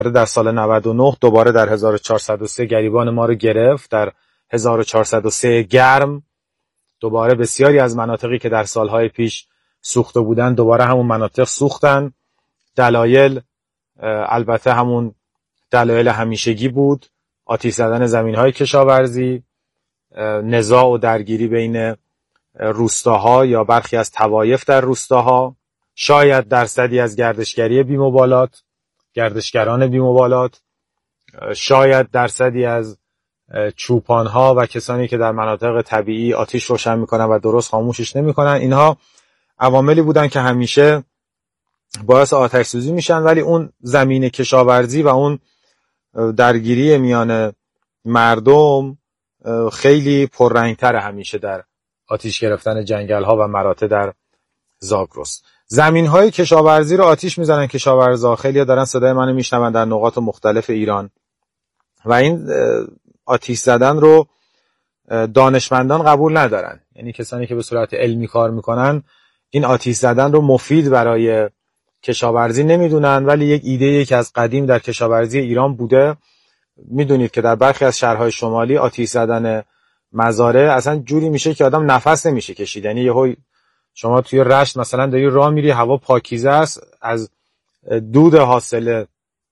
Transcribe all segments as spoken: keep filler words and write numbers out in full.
در سال نود و نه دوباره در هزار و چهارصد و سه گریبان ما رو گرفت. در هزار و چهارصد و سه گرم دوباره بسیاری از مناطقی که در سالهای پیش سوخته بودن دوباره همون مناطق سوختن. دلایل البته همون دلایل همیشگی بود، آتش زدن زمین‌های کشاورزی، نزاع و درگیری بین روستاها یا برخی از طوایف در روستاها، شاید درصدی از گردشگری بی‌مبالات، گردشگران بی‌مبالات، شاید درصدی از چوپانها و کسانی که در مناطق طبیعی آتش روشن میکنن و درست خاموشش نمیکنن. اینها عواملی بودن که همیشه باعث آتش سوزی میشن، ولی اون زمین کشاورزی و اون درگیری میان مردم خیلی پررنگتر همیشه در آتش گرفتن جنگل ها و مراتع در زاگرس. زمین های کشاورزی رو آتش میزنن کشاورزا. خیلی دارن صدای منو میشنون در نقاط مختلف ایران و این آتش زدن رو دانشمندان قبول ندارن. یعنی کسانی که به صورت علمی کار میکنن این آتش زدن رو مفید برای کشاورزی نمیدونن، ولی یک ایده که از قدیم در کشاورزی ایران بوده. میدونید که در برخی از شهرهای شمالی آتش زدن مزارع اصلا جوری میشه که آدم نفس نمیشه کشید. یعنی یهو شما توی رشت مثلا داری راه میری، هوا پاکیزه است، از دود حاصله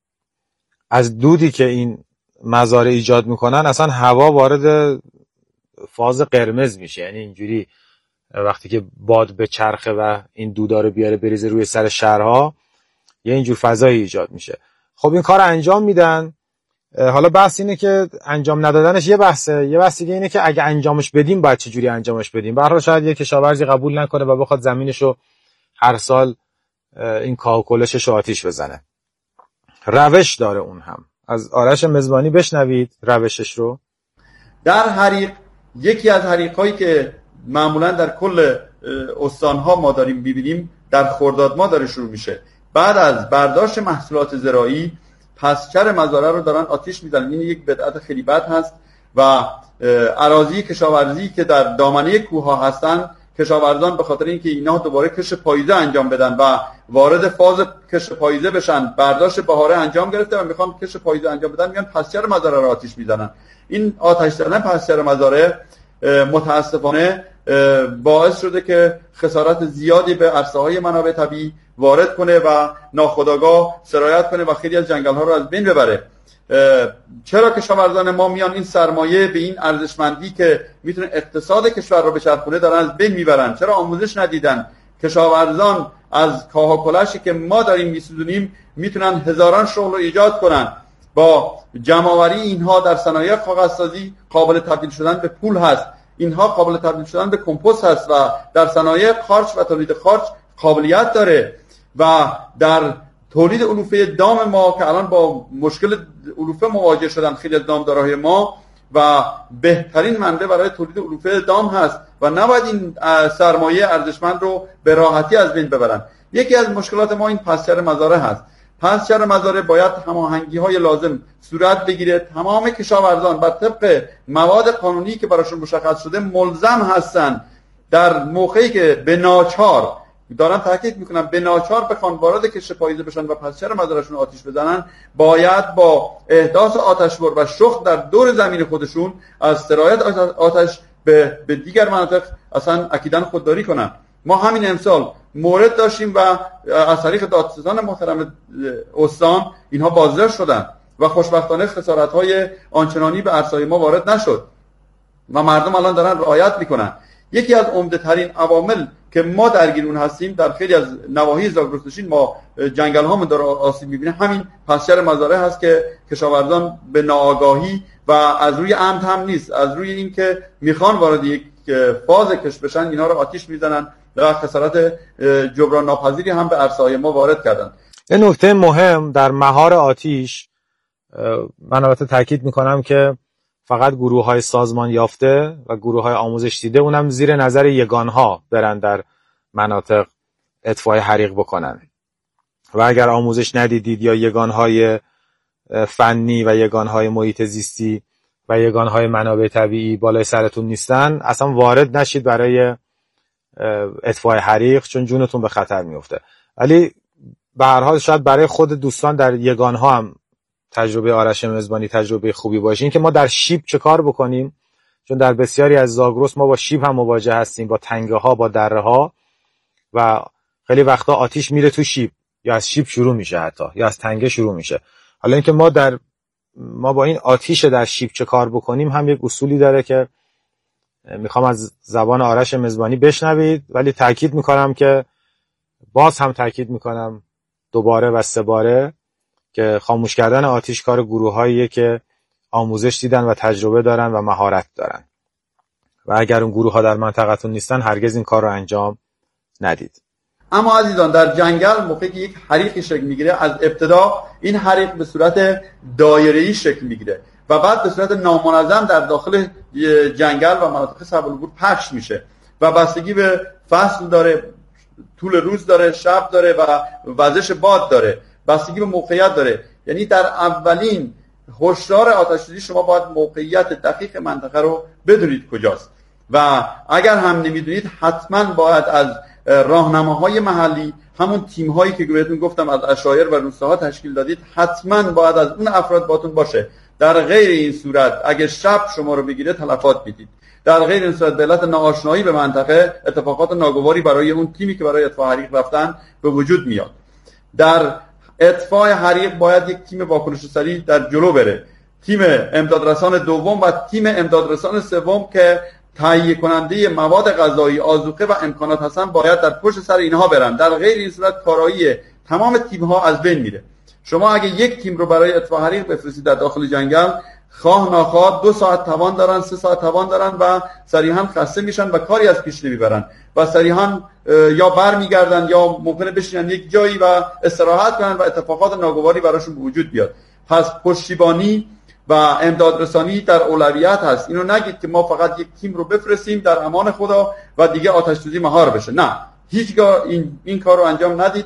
از دودی که این مزارع ایجاد میکنن اصلا هوا وارد فاز قرمز میشه. یعنی اینجوری وقتی که باد به چرخه و این دودا رو بیاره بریزه روی سر شهرها یه اینجور فضایی ایجاد میشه. خب این کار انجام میدن. حالا بحث اینه که انجام ندادنش یه بحثه، یه بحث دیگه اینه که اگه انجامش بدیم باید چه جوری انجامش بدیم. به هر حال شاید یه کشاورزی قبول نکنه و بخواد زمینشو هر سال این کاوکلشش رو آتیش بزنه. روش داره اون هم. از آرش مزبانی بشنوید روشش رو. در حریق، یکی از حریق‌هایی که معمولا در کل استان‌ها ما داریم می‌بینیم در خرداد ما داره شروع میشه. بعد از برداشت محصولات زراعی پسچر مزارع رو دارن آتیش میزنن. این یک بدعت خیلی بد هست و اراضی کشاورزی که در دامنه کوه‌ها هستن، کشاورزان به خاطر اینکه اینا دوباره کش پاییزه انجام بدن و وارد فاز کش پاییزه بشن، برداشت بهاره انجام گرفته و میخوان کش پاییزه انجام بدن، میان پسچر مزارع رو آتیش میزنن. این آتش زدن پسچر مزارع متاسفانه باعث شده که خسارات زیادی به عرصه‌های منابع طبیعی وارد کنه و ناخودآگاه سرایت کنه و خیلی از جنگل‌ها رو از بین ببره. چرا کشاورزان ما میان این سرمایه به این ارزشمندی که میتونه اقتصاد کشور رو بچرخونه دارن از بین میبرن؟ چرا آموزش ندیدن؟ کشاورزان از کاه و کلشی که ما داریم میسوزونیم میتونن هزاران شغل رو ایجاد کنن. با جمع‌آوری اینها در صنایع کاغذسازی قابل تبدیل شدن به پول هست، اینها قابل تبدیل شدن به کمپوست هست و در صنایع خارج و تولید خارج قابلیت داره و در تولید علوفه دام ما که الان با مشکل علوفه مواجه شدن خیلی از دامدارهای ما و بهترین منبع برای تولید علوفه دام هست و نباید این سرمایه ارزشمند رو به راحتی از بین ببرن. یکی از مشکلات ما این پسچر مزارع هست. پسچر مزارع باید هماهنگی‌های لازم صورت بگیره. تمام کشاورزان بر طبق مواد قانونی که براشون مشخص شده ملزم هستن در موقعی که به ناچار، دارن تاکید میکنن، به ناچار بخوان وارد کش پاییزه بشن و پسچر مزارعشون آتش بزنن، باید با احداث آتشبر و شخم در دور زمین خودشون از سرایت آتش به, به دیگر مناطق اصلا اکیداً خودداری کنن. ما همین امسال مورد داشتیم و از طریق دادستان محترم استان اینها بازداشت شدن و خوشبختانه خسارت‌های آنچنانی به ارسای ما وارد نشد و مردم الان دارن رعایت میکنن. یکی از عمده ترین عوامل که ما درگیر اون هستیم در خیلی از نواحی زاگرس‌نشین ما جنگل ها من داره آسیب میبینه، همین پسچر مزارع هست که کشاورزان به ناآگاهی و از روی عمد هم نیست، از روی این که میخوان وارد یک فاز کش بشن اینا رو آتیش میزنن و خسارت جبران ناپذیری هم به عرصه‌های ما وارد کردن. این نکته مهم در مهار آتش، من البته تاکید میکنم که فقط گروه‌های سازمان یافته و گروه‌های آموزش دیده اونم زیر نظر یگانها برن در مناطق اطفای حریق بکنن و اگر آموزش ندیدید یا یگانهای فنی و یگانهای محیط زیستی و یگانهای منابع طبیعی بالای سرتون نیستن اصلا وارد نشید برای اطفای حریق، چون جونتون به خطر میفته. ولی به هر حال شاید برای خود دوستان در یگانها هم تجربه آرش مزبانی تجربه خوبی باشه، این که ما در شیب چه کار بکنیم، چون در بسیاری از زاگرس ما با شیب هم مواجه هستیم، با تنگه ها، با دره ها، و خیلی وقتا آتیش میره تو شیب، یا از شیب شروع میشه، حتی یا از تنگه شروع میشه. حالا اینکه ما در ما با این آتیش در شیب چه کار بکنیم هم یک اصولی داره که میخوام از زبان آرش مزبانی بشنوید، ولی تاکید میکنم که باز هم تاکید میکنم دوباره و سه باره که خاموش کردن آتیش کار گروهاییه که آموزش دیدن و تجربه دارن و مهارت دارن، و اگر اون گروه ها در منطقتون نیستن هرگز این کار رو انجام ندید. اما عزیزان، در جنگل موقعی که یک حریقی شکل میگیره، از ابتدا این حریق به صورت دایره‌ای شکل میگیره و بعد به صورت نامنظم در داخل جنگل و مناطق صعب العبور پخش میشه و بستگی به فصل داره، طول روز داره، شب داره و وزش باد داره، بستگی به موقعیت داره. یعنی در اولین هشدار آتش‌سوزی شما باید موقعیت دقیق منطقه رو بدونید کجاست، و اگر هم نمیدونید حتما باید از راهنماهای محلی، همون تیم هایی که بهتون گفتم از عشایر و روستاها تشکیل دادید، حتما باید از اون افراد باتون باشه. در غیر این صورت اگه شب شما رو بگیره تلفات میدید. در غیر این صورت به علت ناآشنایی به منطقه اتفاقات ناگواری برای اون تیمی که برای اطفاء حریق رفتن به وجود میاد. در اطفاء حریق باید یک تیم واکنش سریع در جلو بره، تیم امدادرسان دوم و تیم امدادرسان سوم که تهیه کننده مواد غذایی، آذوقه و امکانات هستن باید در پشت سر اینها برن. در غیر این صورت کارایی تمام تیم ها از بین میره. شما اگه یک تیم رو برای اطفاء حریق بفرستید در داخل جنگل، خواه ناخواه دو ساعت توان دارن، سه ساعت توان دارن و صریحا خسته میشن و کاری از پیش نمیبرن و صریحا یا بر میگردن یا ممکنه بشینن یک جایی و استراحت کنن و اتفاقات ناگواری براشون به وجود بیاد. پس پشتیبانی و امدادرسانی در اولویت هست. اینو نگید که ما فقط یک تیم رو بفرستیم در امان خدا و دیگه آتش سوزی مهار بشه. نه، هیچگاه این این کار رو انجام ندید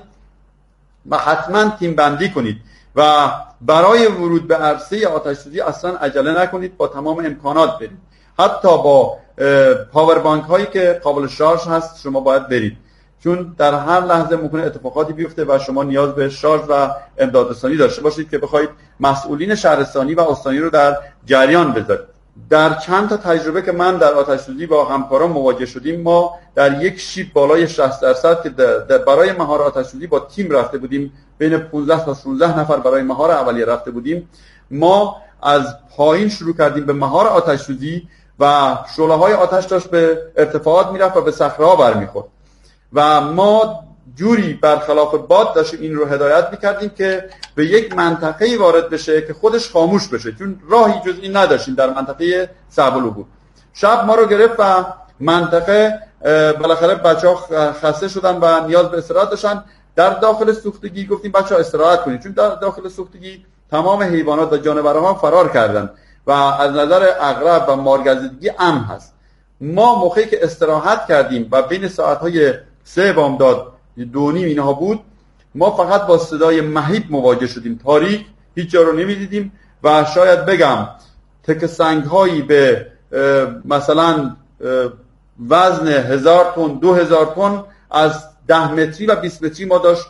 و حتما تیم بندی کنید و برای ورود به عرصه آتش سوزی اصلا عجله نکنید، با تمام امکانات برید. حتی با پاور بانک هایی که قابل شارژ هست شما باید برید، چون در هر لحظه ممکنه اتفاقاتی بیفته و شما نیاز به شارژ و امدادرسانی داشته باشید که بخواید مسئولین شهرستانی و استانی رو در جریان بذارید. در چند تا تجربه که من در آتش سوزی با همکاران مواجه شدیم، ما در یک شیب بالای شصت درصد که در برای مهار آتش سوزی با تیم رفته بودیم، بین پانزده تا شانزده نفر برای مهار اولیه رفته بودیم، ما از پایین شروع کردیم به مهار آتش سوزی و شعله‌های آتش داشت به ارتفاعات میرفت و به صخره‌ها برمیخورد و ما جوری برخلاف باد داشتیم این رو هدایت میکردیم که به یک منطقه‌ای وارد بشه که خودش خاموش بشه، چون راهی جز این نداشتیم در منطقه صعب العبور. شب ما رو گرفت و منطقه بالاخره بچه‌ها خسته شدن و نیاز به استراحت داشتن. در داخل سوختگی گفتیم بچه‌ها استراحت کنید، چون در داخل سوختگی تمام حیوانات و جانورها فرار کردن و از نظر عقرب و مارگزیدگی امن هست. ما موقعی که استراحت کردیم و بین ساعت‌های سه بامداد دو نیم اینها بود، ما فقط با صدای مهیب مواجه شدیم، تاریک، هیچ جا رو نمیدیدیم و شاید بگم تک سنگ‌هایی به مثلا وزن هزار تن، دو هزار تن از ده متری و بیست متری ما داشت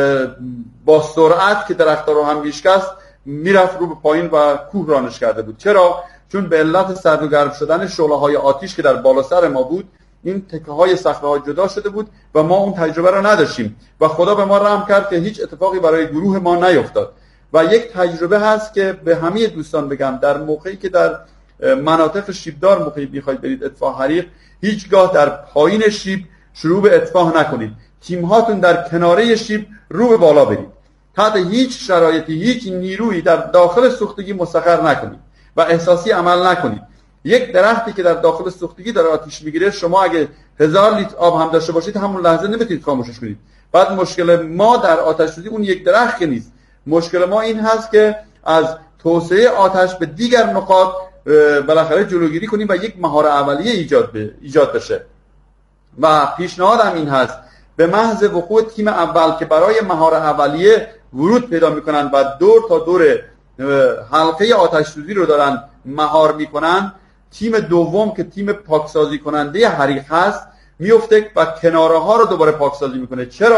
با سرعت که درخت‌ها رو هم میشکست میرفت رو به پایین و کوه رانش کرده بود. چرا؟ چون به علت سرد و گرم شدن شعله‌های آتش که در بالا سر ما بود، این تکه های صخره‌ها جدا شده بود و ما اون تجربه رو نداشتیم و خدا به ما رحم کرد که هیچ اتفاقی برای گروه ما نیفتاد. و یک تجربه هست که به همه دوستان بگم، در موقعی که در مناطق شیبدار موقعی میخواید برید اطفاء حریق، هیچگاه در پایین شیب شروع به اطفاء نکنید. تیم هاتون در کناره شیب رو به بالا برید. تحت هیچ شرایطی هیچ نیرویی در داخل سوختگی مسخر نکنید و احساسی عمل نکنید. یک درختی که در داخل سوختگی داره آتش میگیره، شما اگه هزار لیتر آب هم داشته باشید همون لحظه نمیتونید خاموشش کنید. بعد مشکل ما در آتش سوزی اون یک درخت که نیست، مشکل ما این هست که از توسعه آتش به دیگر نقاط بالاخره جلوگیری کنیم و یک مهار اولیه ایجاد به ایجاد بشه. و پیشنهادم این هست به محض وقوع تیم اول که برای مهار اولیه ورود پیدا میکنن و دور تا دور حلقه آتش سوزی رو دارن مهار میکنن، تیم دوم که تیم پاکسازی کننده حریق هست میفته و کناره ها رو دوباره پاکسازی میکنه. چرا؟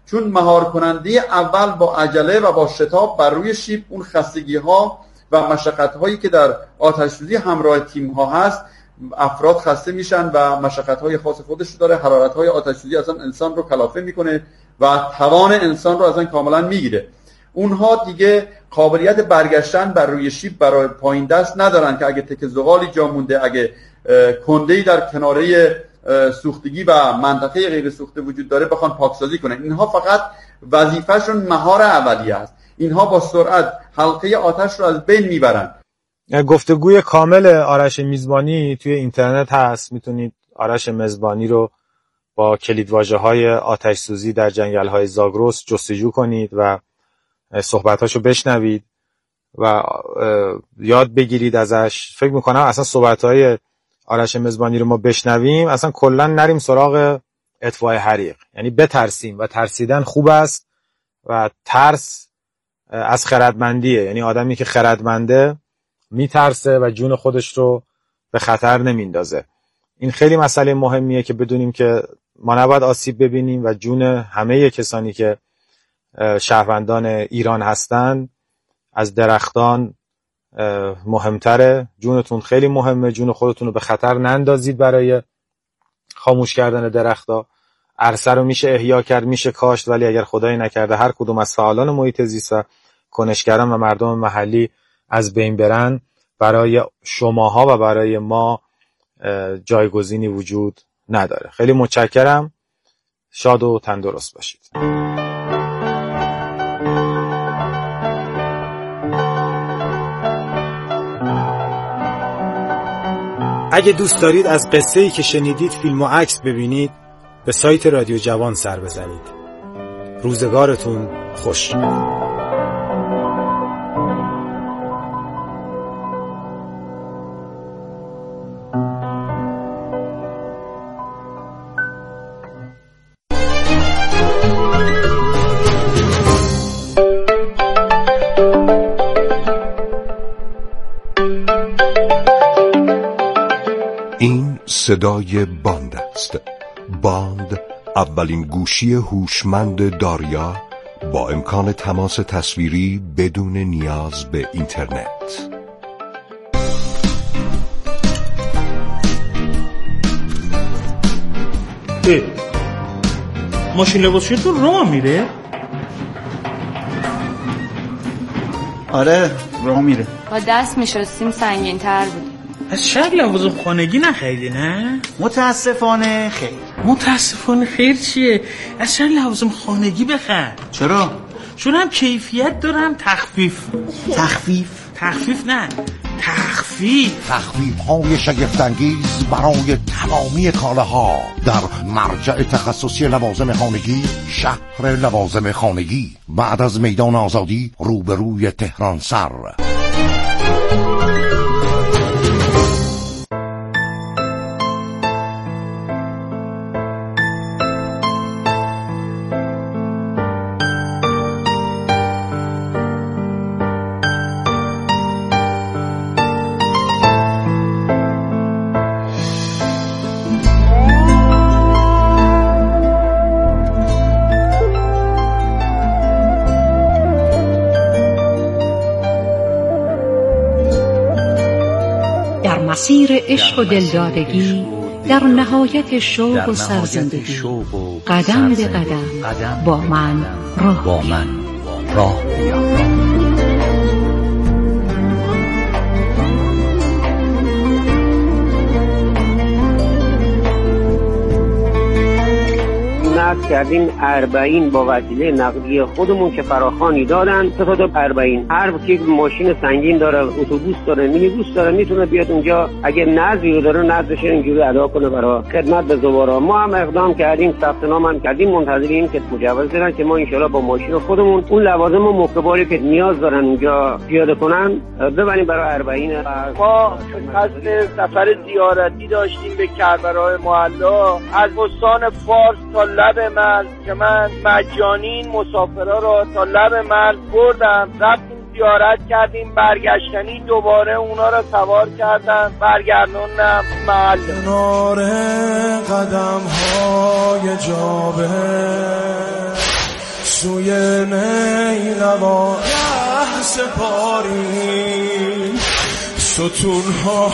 چون مهار کننده اول با عجله و با شتاب بر روی شیب اون خستگی ها و مشقت هایی که در آتش سوزی همراه تیم ها هست، افراد خسته میشن و مشقت های خاص خودش رو داره. حرارت های آتش سوزی اصلا انسان رو کلافه میکنه و توان انسان رو اصلا کاملا میگیره. اونها دیگه قابلیت برگشتن بر روی شیب برای پایین دست ندارن که اگه تک زغالی جا مونده، اگه کنده‌ای در کناره سوختگی و منطقه غیر سوخته وجود داره بخوان پاکسازی کنن. اینها فقط وظیفه‌شون مهار اولیه است. اینها با سرعت حلقه آتش رو از بین میبرن. گفتگوی کامل آرش میزبانی توی اینترنت هست، میتونید آرش میزبانی رو با کلیدواژه‌های آتش سوزی در جنگل‌های زاگرس جستجو کنید و صحبتاشو بشنوید و یاد بگیرید ازش. فکر میکنم اصلا صحبت‌های آرش میزبانی رو ما بشنویم، اصلا کلا نریم سراغ اطفاء حریق، یعنی بترسیم و ترسیدن خوب است و ترس از خردمندیه، یعنی آدمی که خردمنده میترسه و جون خودش رو به خطر نمیندازه. این خیلی مسئله مهمیه که بدونیم که ما نباید آسیب ببینیم و جون همه کسانی که شهروندان ایران هستن از درختان مهمتره. جونتون خیلی مهمه، جون خودتون رو به خطر نندازید برای خاموش کردن درختا. عرصه رو میشه احیا کرد، میشه کاشت، ولی اگر خدایی نکرده هر کدوم از فعالان محیط زیست و کنشگران و مردم محلی از بین برن، برای شماها و برای ما جایگزینی وجود نداره. خیلی متشکرم. شاد و تندرست باشید. اگه دوست دارید از قصه‌ای که شنیدید فیلم و عکس ببینید، به سایت رادیو جوان سر بزنید. روزگارتون خوش. این صدای باند است. باند اولین گوشی هوشمند داریا با امکان تماس تصویری بدون نیاز به اینترنت. ماشین لباسشویی تو راه میره؟ آره راه میره. با دست میشستیم سنگین تر بود. از شاید لوازم خانگی نخریدی نه؟ متاسفانه خیر. متاسفانه خیر چیه؟ از شاید لوازم خانگی بخر. چرا؟ چون هم کیفیت دارم تخفیف. تخفیف؟ تخفیف نه تخفیف تخفیف های شگفت‌انگیز برای تمامی کالاها در مرجع تخصصی لوازم خانگی، شهر لوازم خانگی، بعد از میدان آزادی روبروی تهران سر. مسیر عشق و دلدادگی در نهایت شوق و سرزندگی، قدم به قدم با من راه بیا. نقد کردیم اربعین با وسیله نقدی خودمون که فراخوانی دادن. تا تا اربعین هر کی ماشین سنگین داره، اتوبوس داره، مینیبوس داره، میتونه بیاد اونجا اگه نقدی رو داره نقدش اینجوری ادا کنه برای خدمت به زوارا. ما هم اقدام کردیم، ثبت نام هم کردیم، منتظریم که مجوز بدن که ما ان شاءالله با ماشین خودمون اون لوازم و موکباری که نیاز دارن اونجا پیاده کنن ببریم برای اربعین. ما قصد سفر زیارتی داشتیم به کربلای معلا از استان فارس تا لب مرز که من مجانی مسافرها را تا لب مرز بردم، رفتیم زیارت کردیم، برگشتنی دوباره اونا را سوار کردن برگردوندم محل. کنار قدم های جابه سوی نیلوان ره سپاری ستونها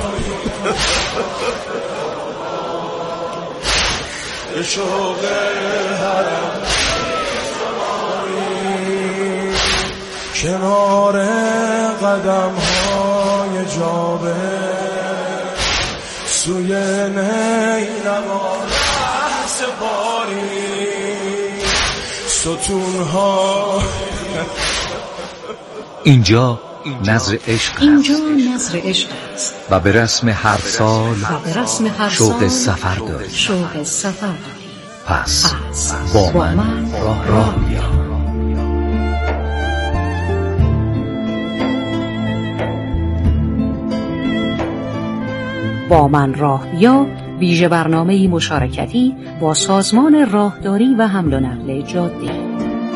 شوق حرم کنار قدم های جابه سوی نیلوان ره سپاری ستونها. اینجا نظر عشق اینجا نظر عشق است و به رسم هر سال و به رسم هر شوق سال سفر داریم. شوق سفر داریم. پس, پس با, با من, من راه, راه بیا. با من راه بیا ویژه برنامه‌ای مشارکتی با سازمان راهداری و حمل و نقل جاده‌ای.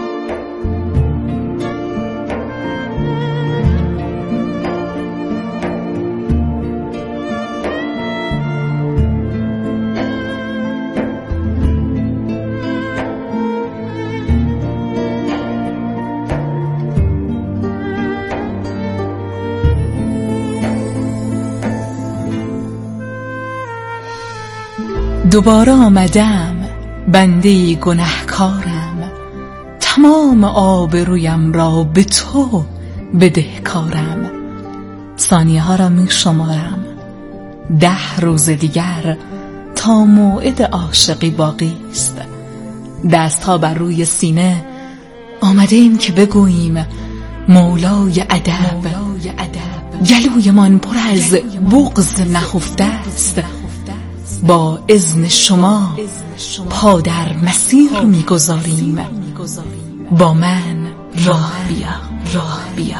دوباره آمدم بنده گنهکارم، تمام آبرویم را به تو بدهکارم. ثانیه ها را می شمارم، ده روز دیگر تا موعد عاشقی باقی است. دست ها بر روی سینه آمده ایم که بگوییم مولای ادب. گلویمان پر از بغض نهفته است. با اذن شما پا در مسیر میگذاریم. با من راه بیا، راه بیا.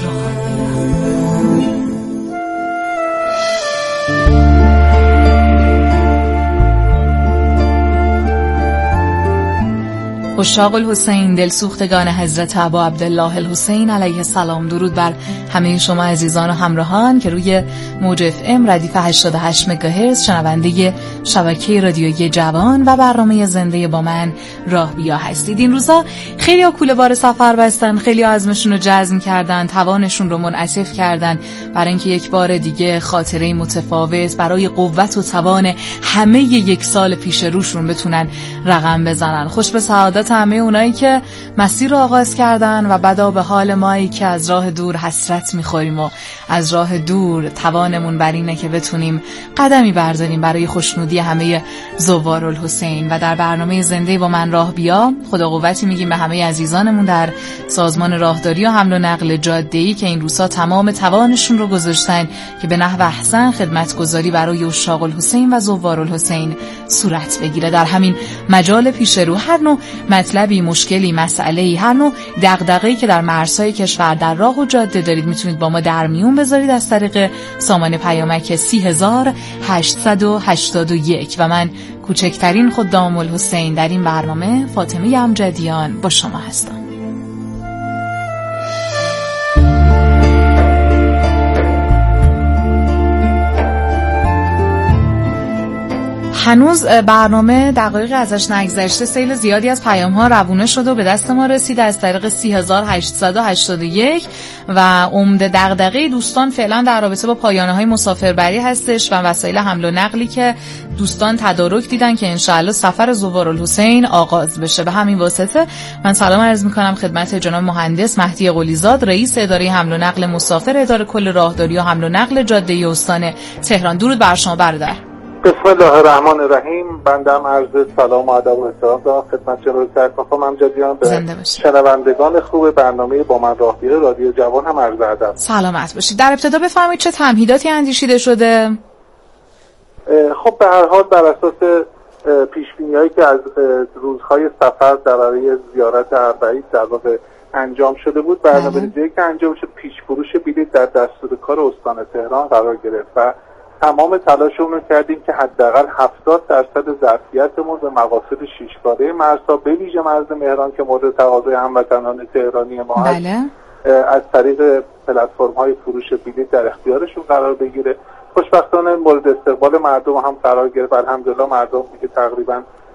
عشاق الحسین، دلسوختگان حضرت ابا عبدالله الحسین علیه السلام، درود بر همه شما عزیزان و همراهان که روی موج اف ام ردیف هشتاد و هشت مگاهرتز شنونده شبکه رادیویی جوان و برنامه زنده با من راه بیا هستید. این روزا خیلی ها کوله بار سفر بستن، خیلی ها عزمشون رو جزم کردن، توانشون رو منعطف کردن برای اینکه یک بار دیگه خاطره متفاوت برای قوت و توان همه یک سال پیش روشون بتونن رقم بزنن. خوش به سعادت همه اونایی که مسیر رو آغاز کردن و بدا به حال مایی که از راه دور حسرت میخوریم و از راه دور توانمون بر اینه که بتونیم قدمی برداریم برای خوشنودی همه زوار الحسین. و در برنامه زنده با من راه بیا خدا قوتی میگیم به همه عزیزانمون در سازمان راهداری و حمل و نقل جاده‌ای که این روزا تمام توانشون رو گذاشتن که به نحو احسن خدمتگزاری برای عشاق الحسین و زوار الحسین صورت بگیره. در همین مجال پیش رو هر نوع مطلبی، مشکلی، مسئله‌ای، هر نوع دغدغه‌ای که در مرزهای کشور در راه و جاده دارید میتونید با ما در میون بذارید از طریق سامان پیامک سی هزار هشتصد و هشتاد و یک. و من کوچکترین خدام الحسین در این برنامه فاطمه امجدیان با شما هستم. هنوز برنامه دقایق ازش نگذشته، سیل زیادی از پیام ها روونه شد و به دست ما رسید از طریق سی هزار هشتصد و هشتاد و یک و عمده دغدغه دوستان فعلا در رابطه با پایانه های مسافربری هستش و وسایل حمل و نقلی که دوستان تدارک دیدن که انشاءالله سفر زوار الحسین آغاز بشه. به همین واسطه من سلام عرض میکنم خدمت جناب مهندس مهدی قلیزاد، رئیس اداره حمل و نقل مسافر اداره کل راهداری و حمل و نقل جاده استان تهران. درود بر شما برادر. بسم الله الرحمن الرحیم. بنده هم عرض سلام و ادب و احترام دارم خدمت جناب سرکار امجدیان، به شنوندگان خوب برنامه با من راه بیا رادیو جوان هم عرض ادب. سلامت باشید. در ابتدا بفرمایید چه تمهیداتی اندیشیده شده؟ خب به هر حال بر اساس پیش‌بینی‌هایی که از روزهای سفر در برای زیارت اربعین در واقع انجام شده بود، برنامه‌ریزی که انجام شد پیش فروش بلیط در دستور کار استان تهران قرار گرفت و تمام تلاشمون رو کردیم که حداقل هفتاد درصد ظرفیتمون به مقاصد شیشگانه مرزها به ویژه مرز مهران که مورد تقاضای هموطنان تهرانی ما هست از طریق پلتفرم‌های فروش بلیط در اختیارشون قرار بگیره. خوشبختانه مورد استقبال مردم هم قرار گرفت. الحمدلله مردم دیگه تقریبا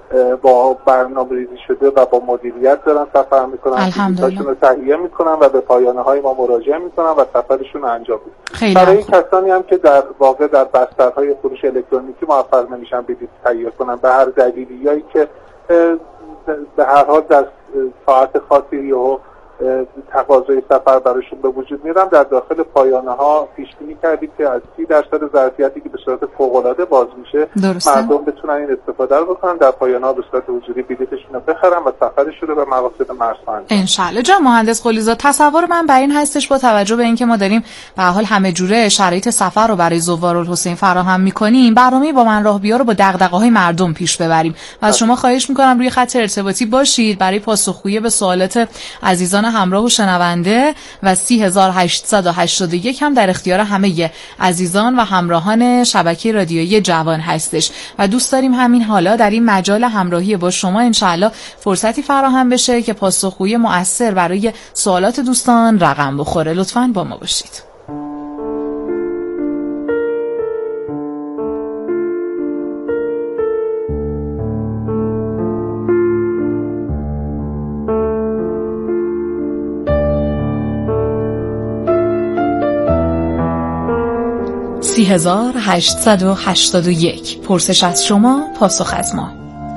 با برنامه‌ریزی شده و با مدیریت دارن سفر میکنن، بلیطاشون رو تهیه میکنن و به پایانه های ما مراجعه میکنن و سفرشون رو انجام میدن. برای کسانی هم که در واقع در بسترهای فروش الکترونیکی موفق نمیشن بلیط تهیه کنن به هر دلیلی که به هر حال در ساعت خاصی و تقاضای سفر براشون به وجود میارم، در داخل پایانه ها پیش بینی کردیم که از سی درصد ظرفیتی که به صورت فوق العاده باز میشه درسته. مردم بتونن این استفاده رو بکنن، در پایانه ها به صورت حضوری بلیطشون رو بخرن و سفرشون رو به مقاصد مرسا انجام بدن. ان شاءالله. جناب مهندس قلیزاد، تصور من بر این هستش با توجه به اینکه ما داریم به هر حال همه جوره شرایط سفر رو برای زوارالحسین فراهم میکنیم، برنامه با من راه بیا رو با دغدغه‌های مردم پیش ببریم و از شما خواهش میکنم روی خط ارتباطی باشید برای پاسخگویی به سوالات عزیزان همراه و شنونده و سی هزار و هشتصد و هشتاد و یک هم در اختیار همه عزیزان و همراهان شبکه رادیویی جوان هستش و دوست داریم همین حالا در این مجال همراهی با شما انشاءالله فرصتی فراهم بشه که پاسخگویی مؤثر برای سوالات دوستان رقم بخوره. لطفاً با ما باشید. سی هزار هشتصد و هشتاد و یک. پرسش از شما، پاسخ از ما.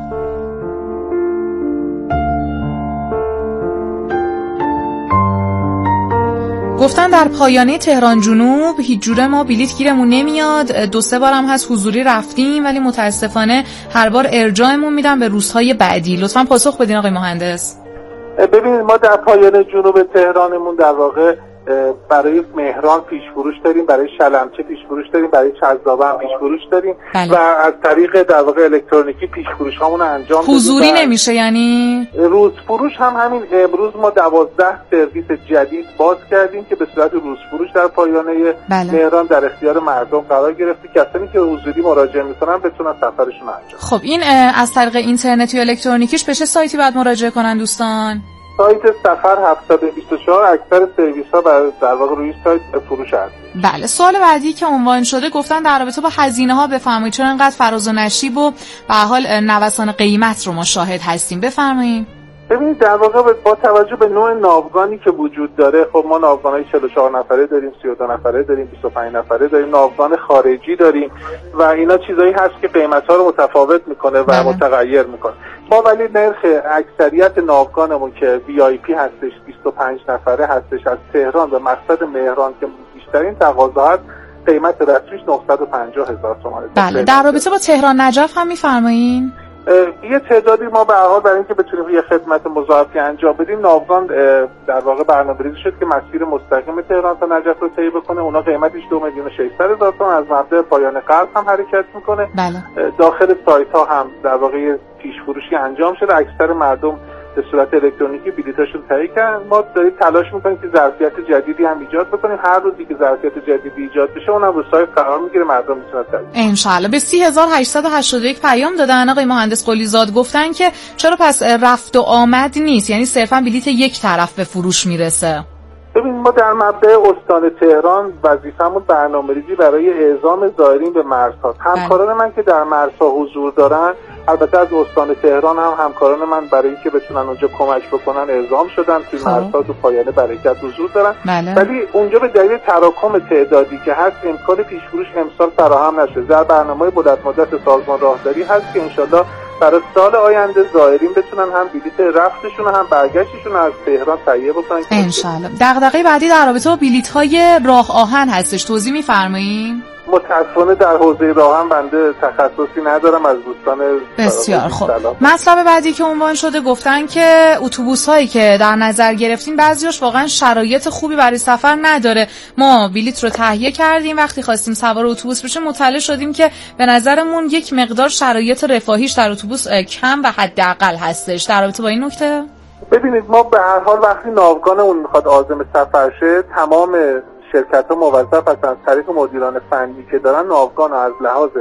گفتن در پایانه تهران جنوب هیچ جوره ما بلیط گیرمون نمیاد، دو سه بارم هست حضوری رفتیم ولی متاسفانه هر بار ارجاعمون میدن به روزهای بعدی. لطفاً پاسخ بدین آقای مهندس. ببینید ما در پایانه جنوب تهرانمون در واقع برای مهران پیش فروش داریم، برای شلمچه پیش فروش داریم، برای چذابه هم پیش فروش داریم بله. و از طریق در واقع الکترونیکی پیش فروش هامون انجام دادیم. حضوری نمیشه یعنی؟ روز فروش هم همین. امروز ما دوازده سرویس جدید باز کردیم که به صورت روز فروش در پایانه بله. مهران در اختیار مردم قرار گرفته، کسانی که حضوری مراجعه میکنن بتونن سفرشون انجام. خب این از طریق اینترنتی و الکترونیکیش به چه سایتی باید مراجعه کنن دوستان؟ سایت سفر هفتصد و بیست و چهار. اکثر سرویس ها در واقع روی سایت فروش هست. بله. سوال بعدی که عنوان شده گفتن در رابطه با هزینه ها بفرمایید، چرا اینقدر فراز و نشیب و به هر حال نوسان قیمت رو ما شاهد هستیم؟ بفرمایید. ببینید در واقع با توجه به نوع ناوگانی که وجود داره، خب ما ناوگان‌های چهل و چهار نفره داریم، سی و دو نفره داریم، بیست و پنج نفره داریم، ناوگان خارجی داریم و اینا چیزایی هست که قیمت‌ها رو متفاوت میکنه و بله. متغیر میکنه. ما ولی نرخ اکثریت ناوگانمون که وی آی پی هستش، بیست و پنج نفره هستش، از تهران به مقصد مهران که بیشترین تقاضا هست، قیمت رسمیش نهصد و پنجاه هزار تومان. بله. در رابطه با تهران نجف هم میفرمایین؟ یه تعدادی ما به هر حال برای اینکه بتونیم یه خدمت مضاعفی انجام بدیم، ناوگان در واقع برنامه‌ریزی شد که مسیر مستقیم تهران تا نجف رو طی بکنه. اونا قیمتش دو میلیون و ششصد هزار تومان از مبدا پایان قرض هم حرکت میکنه. بله. داخل سایت ها هم در واقع پیش فروشی انجام شده، اکثر مردم به صورت الکترونیکی بلیطاشون تهیه کردن. ما داریم تلاش میکنیم که ظرفیت جدیدی هم ایجاد بکنیم. هر روزی که ظرفیت جدیدی ایجاد بشه اونم رو سایت قرار میگیره، مردم میتونن تهیه. ان شاء الله. به سی هزار و هشتصد و هشتاد و یک پیام دادن آقای مهندس قلیزاد، گفتن که چرا پس رفت و آمد نیست، یعنی صرفا بلیط یک طرف به فروش میرسه؟ ببین ما در مبدا استان تهران وظیفمون برنامه‌ریزی برای اعزام زائرین به مرزها. همکاران من که در مرزها حضور دارن، البته از استان تهران هم همکاران من برای اینکه بتونن اونجا کمک بکنن اعزام شدن، توی مرزها تو پایانه برکت حضور دارن. بله. ولی اونجا به دلیل تراکم تعدادی که هست امکان پیش فروش امسال فراهم نشده. در برنامه بلند مدت سازمان راهداری هست که انشالله برای سال آینده زائرین بتونن هم بلیط رفتشون هم برگشتشون از تهران تهیه بکنن ان شاء الله. دغدغه بعدی در رابطه با بلیط‌های راه آهن هستش، توضیح می‌فرمایید؟ متأسفانه در حوزه راه آهن بنده تخصصی ندارم، از دوستان بسیار خوب. مطلب بعدی که عنوان شده گفتن که اتوبوس‌هایی که در نظر گرفتین بعضیاش واقعا شرایط خوبی برای سفر نداره. ما بلیط رو تهیه کردیم، وقتی خواستیم سوار اتوبوس بشیم مطلع شدیم که به نظرمون یک مقدار شرایط رفاهیش در اتوبوس کم و حداقل هستش. در رابطه با این نکته ببینید ما به هر حال وقتی ناوگانمون میخواد عازم سفر شه، تمام شرکت‌ها موظف هستن از طریق مدیران فنی که دارن ناوگان از لحاظ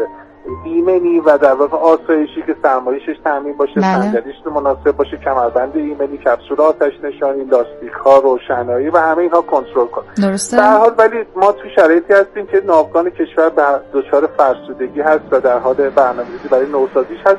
ایمنی و در واقع آسایشی که سرمایشش تامین باشه، صندلیش مناسب باشه، کمربند ایمنی، کپسول آتش نشانی، لاستیک‌ها، روشنایی و همه اینها کنترل کنه. درسته. در حال ولی ما تو شرایطی هستیم که ناوگان کشور به دچار فرسودگی هست و در حال برنامه‌ریزی برای نوسازیش هستیم.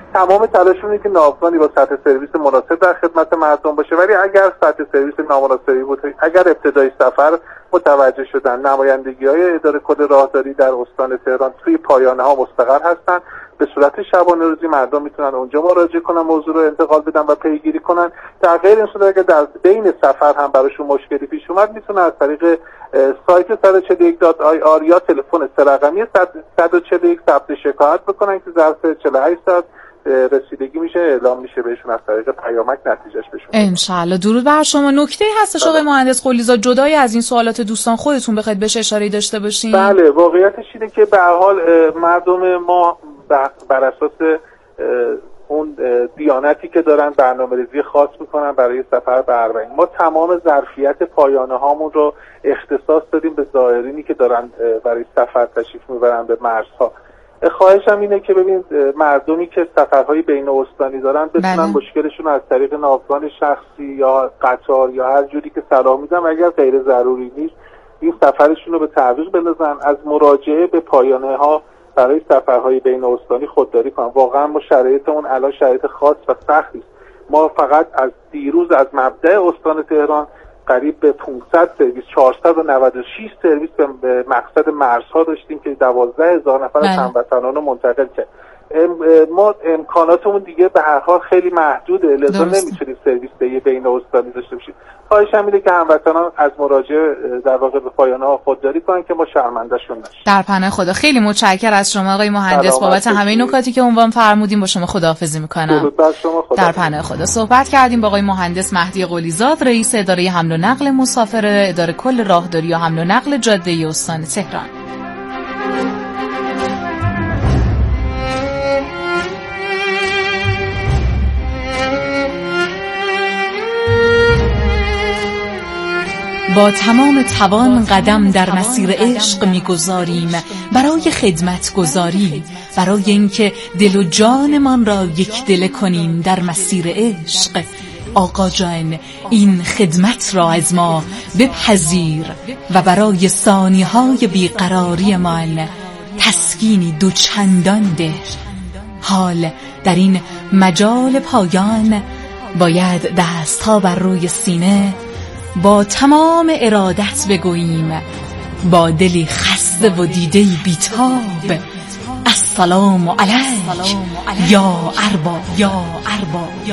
تمام تلاششون اینه که ناوگانی با سطح سرویس مناسب در خدمت مردم باشه، ولی اگر سطح سرویس نامناسبی بود، اگر ابتدای سفر متوجه شدن نمایندگی‌های اداره کل راهداری در استان تهران توی پایانه‌ها مستقر هستن، به صورت شبانه روزی مردم میتونن اونجا مراجعه کنن، موضوع رو انتقال بدن و پیگیری کنن. در غیر این صورت اگر در بین سفر هم براشون مشکلی پیش اومد، میتونن از طریق سایت صد و چهل و یک دات آی آر یا تلفن سه رقمی صد و چهل و یک ثبت شکایت بکنن که ظرف چهل و هشت ساعت رسیدگی میشه، اعلام میشه بهشون از طریق پیامک نتیجهش بهشون. انشالله. درود بر شما. نکته هستش آقای مهندس قلیزاد جدای از این سوالات دوستان خودتون بخواید بهش اشاره داشته باشین؟ بله، واقعیتش اینه که به هر حال مردم ما بر اساس اون دیانتی که دارن برنامه‌ریزی خاص میکنن برای سفر به اربعین. ما تمام ظرفیت پایانه هامون رو اختصاص دادیم به زائرینی که دارن برای سفر تشریف میبرن به مرزها. خواهشم اینه که ببین مردمی که سفرهای بین استانی دارن بتونن بله. مشکلشون از طریق ناوگان شخصی یا قطار یا هر جوری که صلاح میدن، اگر غیر ضروری نیست این سفرشون رو به تعویق بندازن، از مراجعه به پایانه ها برای سفرهای بین استانی خودداری کنن. واقعا ما شرایطمون الان شرایط خاص و سختی است. ما فقط از دیروز از مبدأ استان تهران قریب به پانصد سرویس، چهارصد و نود و شش سرویس به مقصد مرزها داشتیم که دوازده هزار نفر از هموطنان رو منتقل کرد. ام ما امکاناتمون دیگه به هر حال خیلی محدوده، لذا نمیتونیم سرویس بین استانی داشته باشیم. خواهشم اینه که هموطنان از مراجعه در واقع به پایانه‌ها خودداری کنن که ما شرمنده‌شون نشیم. در پناه خدا. خیلی متشکرم از شما آقای مهندس بابت همه نکاتی که عنوان فرمودیم. با شما خداحافظی می‌کنم. درود بر شما. خدا در پناه خدا. صحبت کردیم با آقای مهندس مهدی قلیزاد، رئیس اداره حمل و نقل مسافر اداره کل راهداری و حمل و نقل جاده استان تهران. با تمام توان قدم در مسیر عشق می‌گذاریم برای خدمت گذاری، برای اینکه دل و جانمان را یک دل کنیم در مسیر عشق. آقا جان این خدمت را از ما بپذیر و برای ثانیه‌های بیقراریمان تسکینی دوچندان ده. حال در این مجال پایان باید دستها بر روی سینه با تمام ارادت بگوییم، با دلی خسته و دیده‌ای بیتاب، السلام علیک یا ارباب یا ارباب یا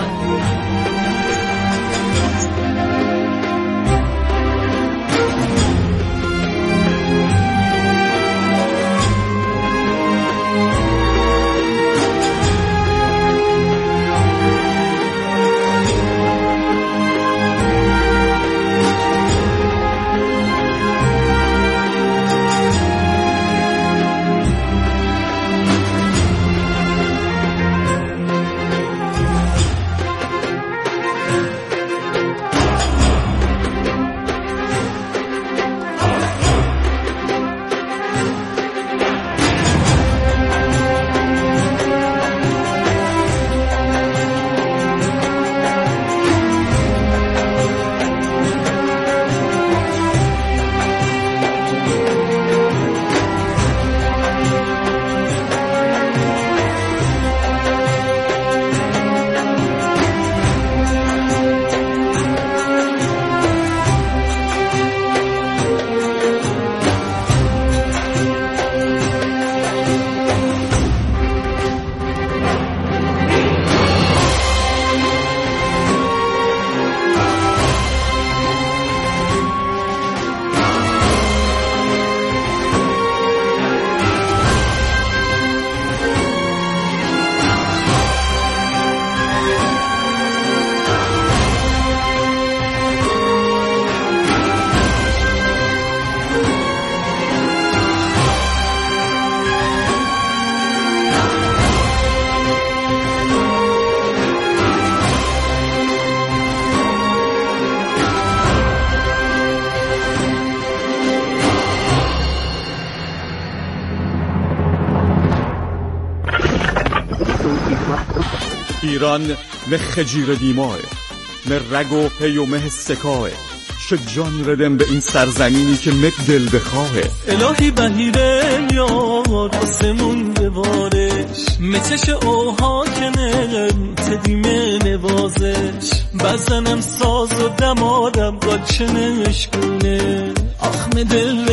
ایران مه خجیر دیماه، مه رگ و پی و مه سکاه، نقش جان ردم به این سرزمینی که مک دل بخواهه. الهی بهیره یار آسمون دوارش متش اوها کنه تدیمه نوازش بزنم ساز و دمادم قاچنش کنه آخم دل